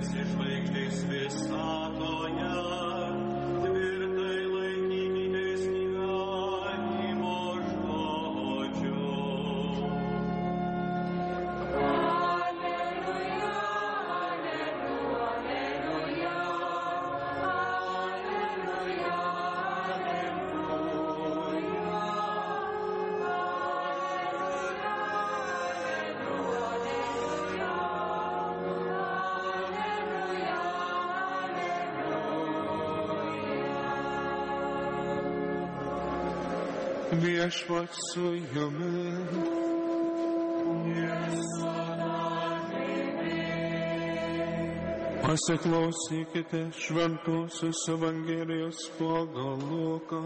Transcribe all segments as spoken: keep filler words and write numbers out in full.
esi žvaigždės visatoje, tvirtai laikykitės gyvenimo žodžio. Alleluja, alleluja, alleluja, alleluja, Viešpats su jumis. Pasiklausykite šventosios Evangelijos pagal Luką.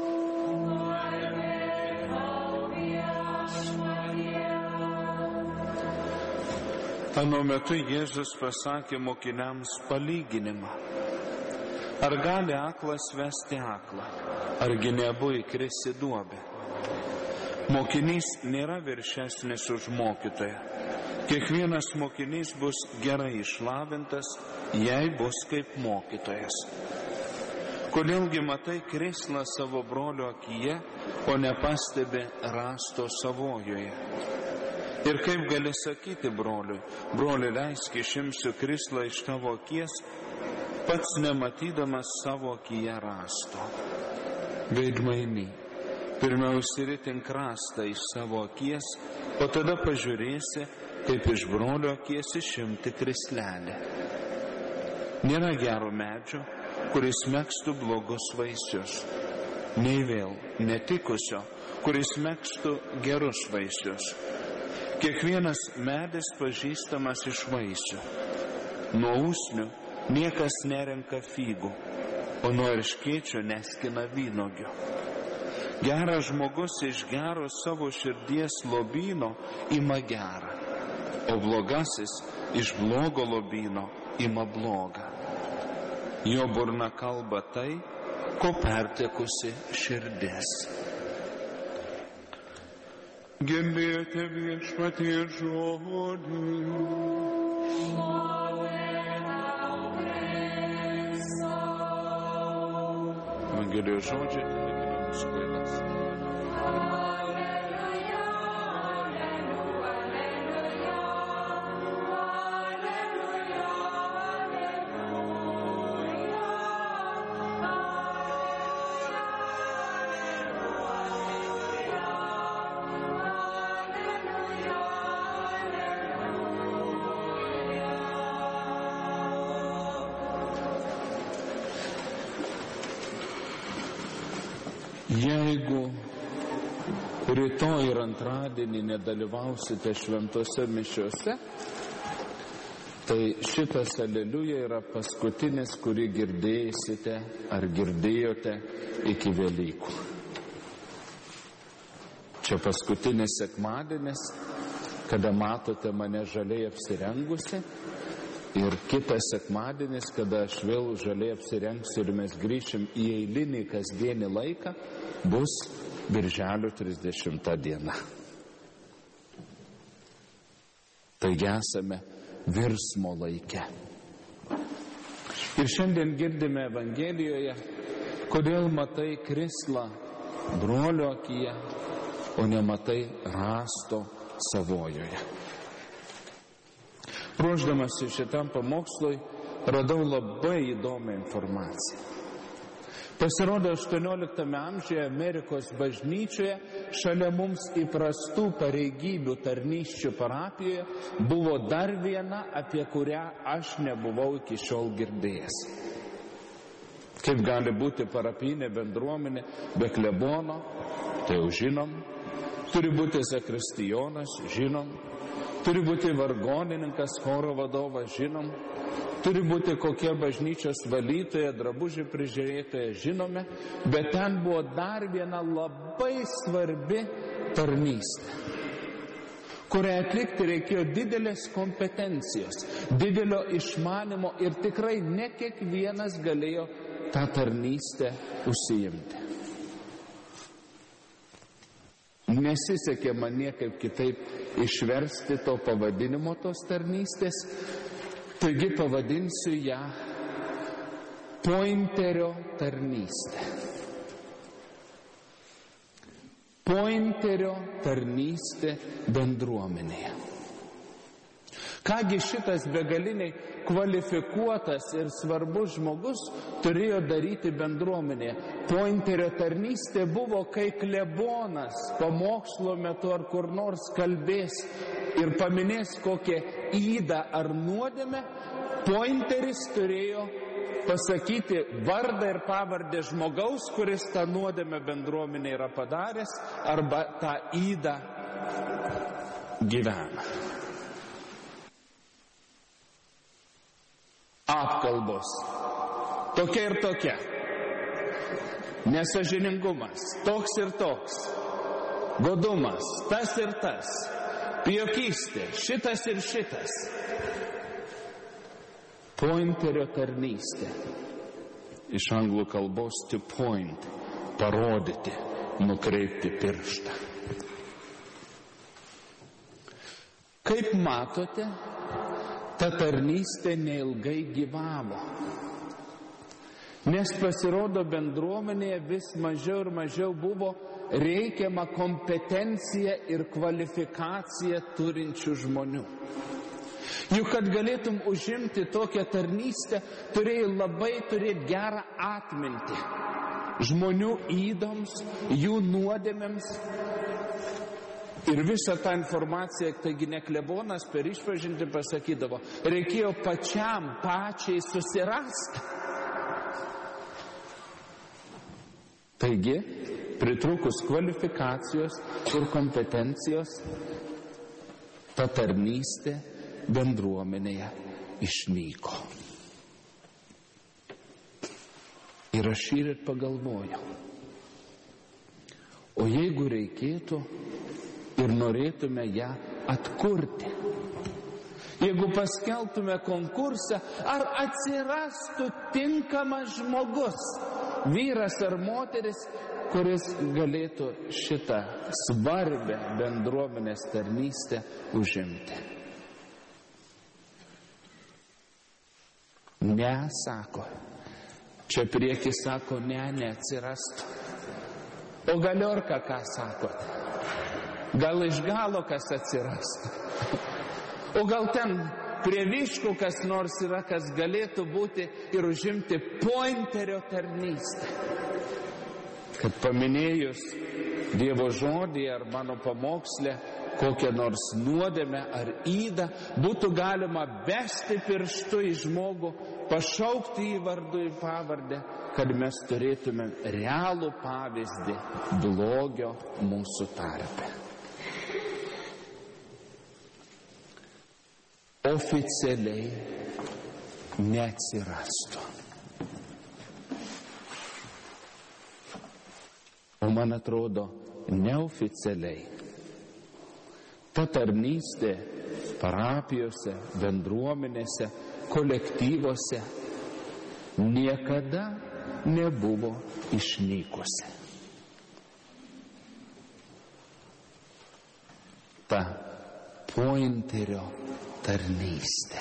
Anu metu Jėzus pasakė mokiniams palyginimą. Ar gali aklas vesti aklą? Argi nebu įkris į duobę? Mokinys nėra viršesnis už mokytoją. Kiekvienas mokinys bus gerai išlavintas, jei bus kaip mokytojas. Kodėlgi matai krislą savo brolio akyje, o nepastebi rąsto savojoje? Ir kaip gali sakyti broliui, broli, leisk išimsiu krislą iš tavo akies, pats nematydamas savo akyje rąsto. Veidmainy, pirmiau išsiritink rąstą iš savo akies, o tada pažiūrėsi, kaip iš brolio akies išimti krislelę. Nėra gero medžio, kuris megztų blogus vaisius, nei vėl netikusio, kuris megztų gerus vaisius. Kiekvienas medis pažįstamas iš vaisių. Nuo usnių niekas nerenka figų, o nuo erškėčio neskina vynuogių. Geras žmogus iš gero savo širdies lobyno ima gerą, o blogasis iš blogo lobyno ima blogą. Jo burna kalba tai, ko pertekusi širdis. Girdėjote Viešpaties žodį. Evangelijos žodžiai atlikime mūsų klaidas. Jeigu rytoj ir antradienį nedalyvausite šventose mišiose, tai šitas aleliuja yra paskutinis, kurį girdėsite ar girdėjote iki Velykų. Čia paskutinis sekmadienis, kada matote mane žaliai apsirengusi, ir kitas sekmadienis, kada aš vėl žaliai apsirengsiu ir mes grįšim į eilinį kasdienį laiką, bus birželio trisdešimta diena. Taigi esame virsmo laike. Ir šiandien girdime Evangelijoje, kodėl matai krislą brolio akyje, o nematai rąsto savojoje. Ruošdamasi šitam pamokslui radau labai įdomią informaciją. Pasirodo, aštuonioliktame amžiuje Amerikos bažnyčioje šalia mums įprastų pareigybių tarnysčių parapijoje buvo dar viena, apie kurią aš nebuvau iki šiol girdėjęs. Kaip gali būti parapinė bendruomenė be klebono, tai jau žinom. Turi būti zakristijonas, žinom. Turi būti vargonininkas, choro vadovas, žinom. Turi būti kokia bažnyčios valytoja, drabužių prižiūrėtoja, žinome. Bet ten buvo dar viena labai svarbi tarnystė, kurią atlikti reikėjo didelės kompetencijos, didelio išmanimo ir tikrai ne kiekvienas galėjo tą tarnystę užsiimti. Nesisekė man niekaip kitaip išversti to pavadinimo tos tarnystės, Taigi pavadinsiu ją pointerio tarnystė. Pointerio tarnystė bendruomenėje. Kągi šitas begaliniai kvalifikuotas ir svarbus žmogus turėjo daryti bendruomenėje? Pointerio tarnystė buvo, kai klebonas pamokslo metu ar kur nors kalbės ir paminės kokią ydą ar nuodėmę, pointeris turėjo pasakyti vardą ir pavardę žmogaus, kuris tą nuodėmę bendruomenė yra padaręs arba tą ydą gyvena. Apkalbos. Tokia ir tokia. Nesąžiningumas. Toks ir toks. Godumas. Tas ir tas. Pijokystė. Šitas ir šitas. Pointerio tarnystė. Iš anglų kalbos to point. Parodyti. Nukreipti pirštą. Kaip matote, ta tarnystė neilgai gyvavo. Nes pasirodo bendruomenėje vis mažiau ir mažiau buvo reikiama kompetencija ir kvalifikacija turinčių žmonių. Juk kad galėtum užimti tokią tarnystę, turėjai labai turėti gerą atmintį. Žmonių įdoms, jų nuodėmėms. Ir visą tą informaciją, taigi ne klebonas per išpažintį pasakydavo, reikėjo pačiam, pačiai susirasti. Taigi, pritrūkus kvalifikacijos ir kompetencijos, ta tarnystė bendruomenėje išnyko. Ir aš šįryt pagalvojau, o jeigu reikėtų ir norėtume ją atkurti, jeigu paskelbtume konkursą, ar atsirastų tinkamas žmogus, vyras ar moteris, kuris galėtų šitą svarbę bendruomenės tarnystę užimti. Ne, sako. Čia prieki sako, ne, neatsirastų. O galiorka, ką sakote? Gal iš galo kas atsirastų? O gal ten prie Viškų kas nors yra, kas galėtų būti ir užimti pointerio tarnystę? Kad paminėjus Dievo žodį ar mano pamokslę kokią nors nuodėmę ar ydą, būtų galima besti pirštu į žmogų, pašaukti į vardu į pavardę, kad mes turėtume realų pavyzdį blogio mūsų tarpe. Oficialiai neatsirastų. O man atrodo, neoficialiai ta tarnystė parapijose, bendruomenėse, kolektyvuose niekada nebuvo išnykusi. Ta pointerio tarnystė,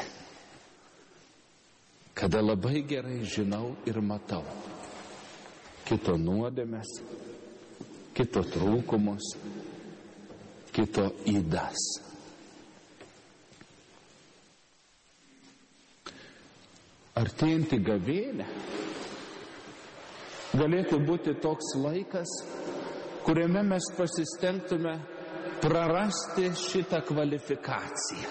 kada labai gerai žinau ir matau kito nuodėmes, kito trūkumus, kito ydas. Artėjantį gavėnią galėtų būti toks laikas, kuriame mes pasistengtume prarasti šitą kvalifikaciją,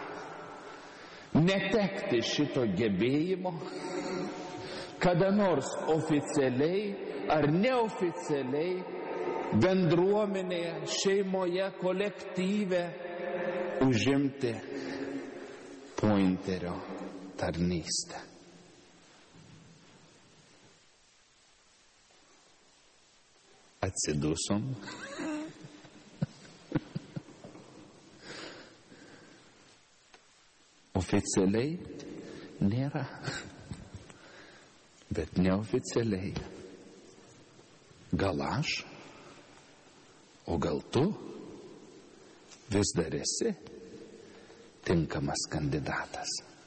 netekti šito gebėjimo, kada nors oficialiai ar neoficialiai bendruomenėje, šeimoje, kolektyve užimti pointerio tarnystę. Atsidusom. Oficialiai nėra, bet neoficialiai. Gal aš, o gal tu vis dar esi tinkamas kandidatas.